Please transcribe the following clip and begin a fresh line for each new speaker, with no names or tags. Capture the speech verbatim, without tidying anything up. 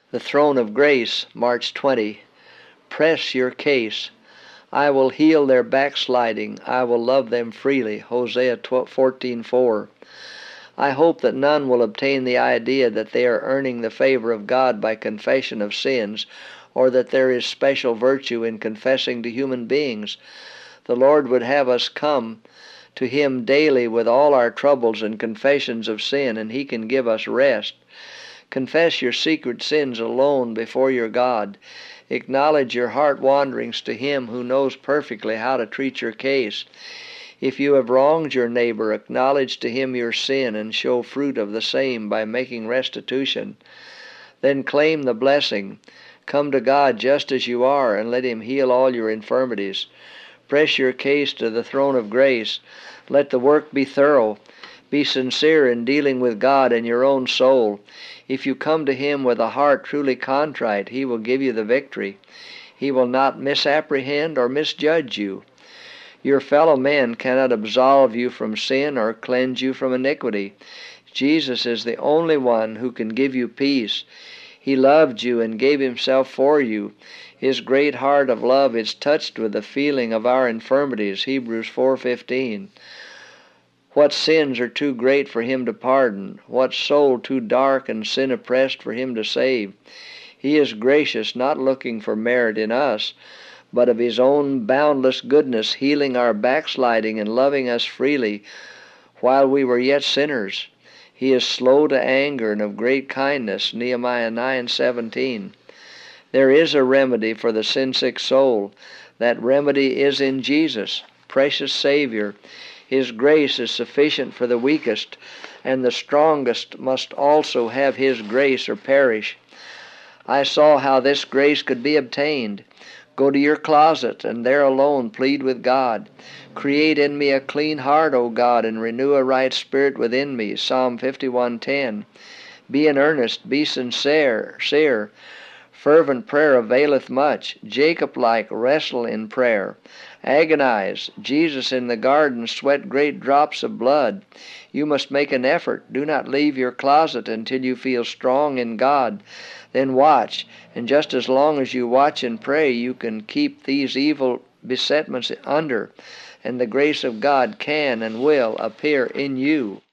The Throne of Grace, March twentieth. Press your case. I will heal their backsliding. I will love them freely. Hosea fourteen four. I hope that none will obtain the idea that they are earning the favor of God by confession of sins, or that there is special virtue in confessing to human beings. The Lord would have us come to Him daily with all our troubles and confessions of sin, and He can give us rest. Confess your secret sins alone before your God. Acknowledge your heart wanderings to Him who knows perfectly how to treat your case. If you have wronged your neighbor, acknowledge to him your sin and show fruit of the same by making restitution. Then claim the blessing. Come to God just as you are and let Him heal all your infirmities. Press your case to the throne of grace. Let the work be thorough. Be sincere in dealing with God and your own soul. If you come to Him with a heart truly contrite, He will give you the victory. He will not misapprehend or misjudge you. Your fellow men cannot absolve you from sin or cleanse you from iniquity. Jesus is the only one who can give you peace. He loved you and gave Himself for you. His great heart of love is touched with the feeling of our infirmities. Hebrews four fifteen. What sins are too great for Him to pardon? What soul too dark and sin-oppressed for Him to save? He is gracious, not looking for merit in us, but of His own boundless goodness, healing our backsliding and loving us freely while we were yet sinners. He is slow to anger and of great kindness, Nehemiah nine seventeen. There is a remedy for the sin-sick soul. That remedy is in Jesus, precious Savior. His grace is sufficient for the weakest, and the strongest must also have His grace or perish. I saw how this grace could be obtained. Go to your closet, and there alone plead with God. Create in me a clean heart, O God, and renew a right spirit within me. Psalm fifty-one ten. Be in earnest, be sincere, sincere. Fervent prayer availeth much. Jacob-like wrestle in prayer. Agonize. Jesus in the garden sweat great drops of blood. You must make an effort. Do not leave your closet until you feel strong in God. Then watch, and just as long as you watch and pray, you can keep these evil besetments under, and the grace of God can and will appear in you.